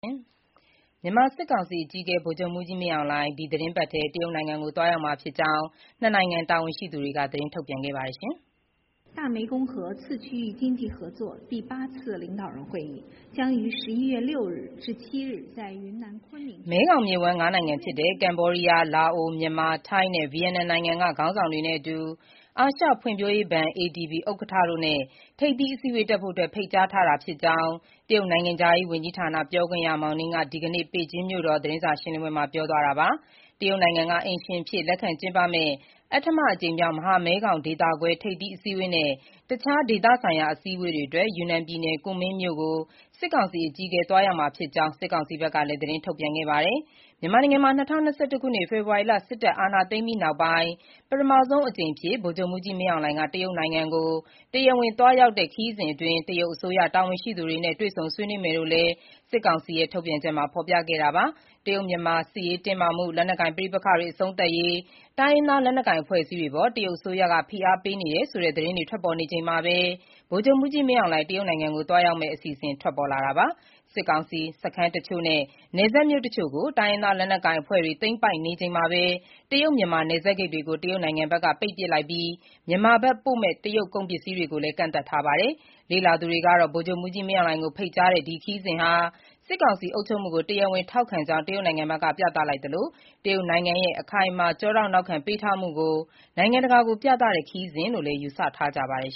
မြန်မာစစ်ကောင်စီအကြီးအကဲ ဗိုလ်ချုပ်မှူးကြီးမင်းအောင်လှိုင် ဒီသီတင်းပတ်ထဲ တရုတ်နိုင်ငံကိုသွားရောက်မှာဖြစ်ကြောင်း နှစ်နိုင်ငံတာဝန်ရှိသူတွေက သတင်းထုတ်ပြန်ခဲ့ပါတယ်။大湄公河次区域经济合作第8次领导人会议将于11月6日至7日在云南昆明。 မဲခေါင်မြစ်ဝှမ်း ၅ နိုင်ငံဖြစ်တဲ့ ကမ္ဘောဒီးယား၊ လာအို၊ မြန်မာ၊ ထိုင်းနဲ့ ဗီယက်နမ်နိုင်ငံက ခေါင်းဆောင်တွေနဲ့အတူ အာရှဖွံ့ဖြိုးရေးဘဏ် ADB ဥက္ကဋ္ဌတို့နဲ့ ထိပ်သီးအစည်းအဝေးတက်ဖို့ ဖိတ်ကြားထားတာဖြစ်ကြောင်း တရုတ်နိုင်ငံခြားရေးဝန်ကြီးဌာန ပြောခွင့်ရ Mao Ning က ဒီကနေ့ ပေကျင်းမြို့တော် သတင်းစာရှင်းလင်းပွဲမှာ ပြောသွားတာပါ။ တရုတ်နိုင်ငံက အိမ်ရှင်အဖြစ် လက်ခံကျင်းပမယ့် အဋ္ဌမအကြိမ်မြောက် မဟာမဲခေါင်ဒေသခွဲ ထိပ်သီးအစည်းအဝေးနဲ့ တခြားဒေသဆိုင်ရာ အစည်းအဝေးတွေအတွက် ယူနန်ပြည်နယ် ကူမင်းမြို့ကို စစ်ကောင်စီအကြီးအကဲ သွားရောက်မှာဖြစ်ကြောင်း စစ်ကောင်စီဘက်ကလည်း သတင်းထုတ်ပြန်ခဲ့ပါတယ်။ မြန်မာနိုင်ငံမှာ ၂၀၂၁ ခုနှစ် ဖေဖော်ဝါရီလ စစ်တပ်အာဏာသိမ်းပြီးနောက်ပိုင်း ပထမဆုံးအကြိမ်အဖြစ် ဗိုလ်ချုပ်မှူးကြီးမင်းအောင်လှိုင်က တရုတ်နိုင်ငံကို တရားဝင်သွားရောက်တဲ့ ခရီးစဉ်အတွင်း တရုတ်အစိုးရ တာဝန်ရှိသူတွေနဲ့ တွေ့ဆုံဆွေးနွေးမယ်လို့လည်း စစ်ကောင်စီရဲ့ ထုတ်ပြန်ချက်မှာ ဖော်ပြခဲ့တာပါ။ တရုတ်-မြန်မာ စစ်ရေးတင်းမာမှု၊ လက်နက်ကိုင်ပဋိပက္ခတွေ အဆုံးသတ်ရေး တိုင်းရင်းသားလက်နက်ကိုင်အဖွဲ့အစည်းတွေအပေါ် တရုတ်အစိုးရက ဖိအားပေးနေတယ်ဆိုတဲ့ သတင်းတွေ ထွက်ပေါ်နေချိန်မှာပဲ ဗိုလ်ချုပ်မှူးကြီးမင်းအောင်လှိုင် တရုတ်နိုင်ငံကို သွားရောက်မယ့် အစီအစဉ် ထွက်ပေါ်လာတာပါ။ စစ်ကောင်စီစခန်းတချို့နဲ့ နယ်စပ်မြို့တချို့ကို တိုင်းရင်းသားလက်နက်ကိုင်အဖွဲ့တွေ သိမ်းပိုက်နေချိန်မှာပဲ တရုတ်-မြန်မာ နယ်စပ်ဂိတ်တွေကို တရုတ်နိုင်ငံဘက်က ပိတ်ပစ်လိုက်ပြီး မြန်မာဘက်ပို့မယ့် တရုတ်ကုန်ပစ္စည်းတွေကိုလည်း ကန့်သတ်ထားပါတယ်။ လေ့လာသူတွေကတော့ ဗိုလ်ချုပ်မှူးကြီးမင်းအောင်လှိုင်ကို ဖိတ်ကြားတဲ့ ဒီခရီးစဉ်ဟာ စစ်ကောင်စီအုပ်ချုပ်မှုကို တရားဝင်ထောက်ခံကြောင်း တရုတ်နိုင်ငံဘက်က ပြသလိုက်သလို တရုတ်နိုင်ငံရဲ့ အခိုင်အမာ ကျောထောက်နောက်ခံပေးထားမှုကို နိုင်ငံတကာကို ပြသတဲ့ခရီးစဉ်လို့လည်း ယူဆထားကြပါတယ်